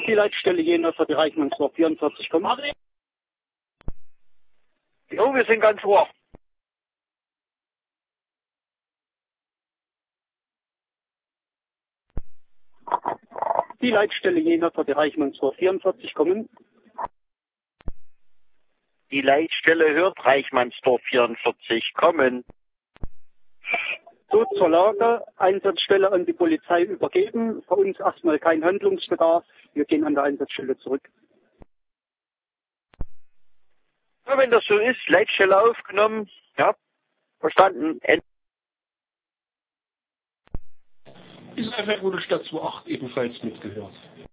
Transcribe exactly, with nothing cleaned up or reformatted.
Die Leitstelle Jena für die Reichmannsdorf vierundvierzig kommen. Jo, wir sind ganz ohr. Die Leitstelle Jena für die Reichmannsdorf vierundvierzig kommen. Die Leitstelle hört Reichmannsdorf vierundvierzig kommen. So zur Lage, Einsatzstelle an die Polizei übergeben. Für uns erstmal kein Handlungsbedarf. Wir gehen an der Einsatzstelle zurück. Ja, wenn das so ist, Leitstelle aufgenommen. Ja, verstanden. End Ist einfach, wo der Stadt zwei acht ebenfalls mitgehört.